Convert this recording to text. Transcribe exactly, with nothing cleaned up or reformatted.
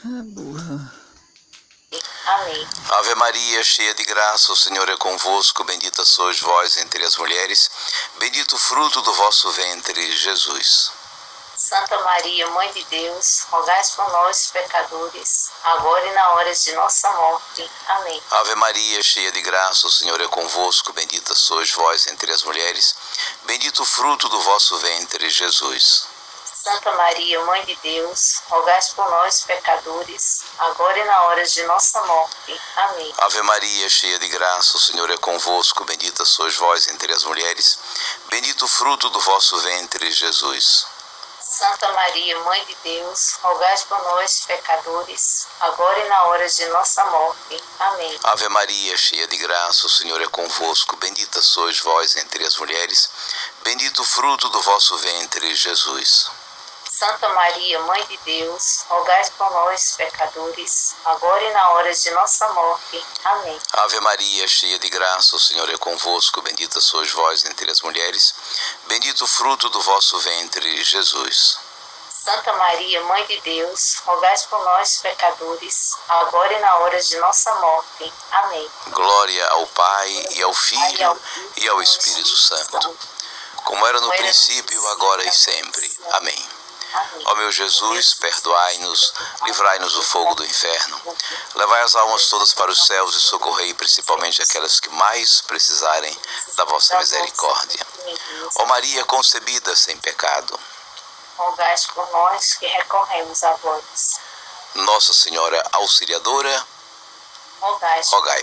Ah, burra. Amém. Ave Maria, cheia de graça, o Senhor é convosco, bendita sois vós entre as mulheres, bendito o fruto do vosso ventre, Jesus. Santa Maria, Mãe de Deus, rogai por nós, pecadores, agora e na hora de nossa morte. Amém. Ave Maria, cheia de graça, o Senhor é convosco, bendita sois vós entre as mulheres, bendito o fruto do vosso ventre, Jesus. Santa Maria, Mãe de Deus, rogai por nós, pecadores, agora e na hora de nossa morte. Amém. Ave Maria, cheia de graça, o Senhor é convosco, bendita sois vós entre as mulheres, bendito o fruto do vosso ventre, Jesus. Santa Maria, Mãe de Deus, rogai por nós, pecadores, agora e na hora de nossa morte. Amém. Ave Maria, cheia de graça, o Senhor é convosco, bendita sois vós entre as mulheres, bendito o fruto do vosso ventre, Jesus. Santa Maria, Mãe de Deus, rogai por nós, pecadores, agora e na hora de nossa morte. Amém. Ave Maria, cheia de graça, o Senhor é convosco, bendita sois vós entre as mulheres, bendito o fruto do vosso ventre, Jesus. Santa Maria, Mãe de Deus, rogai por nós, pecadores, agora e na hora de nossa morte. Amém. Glória ao Pai, e ao Filho, e ao Espírito Santo, como era no princípio, agora e sempre. Amém. Ó meu Jesus, perdoai-nos, livrai-nos do fogo do inferno, levai as almas todas para os céus e socorrei principalmente aquelas que mais precisarem da vossa misericórdia. Ó Maria concebida sem pecado, rogai por nós que recorremos a vós. Nossa Senhora Auxiliadora, Rogai. rogai.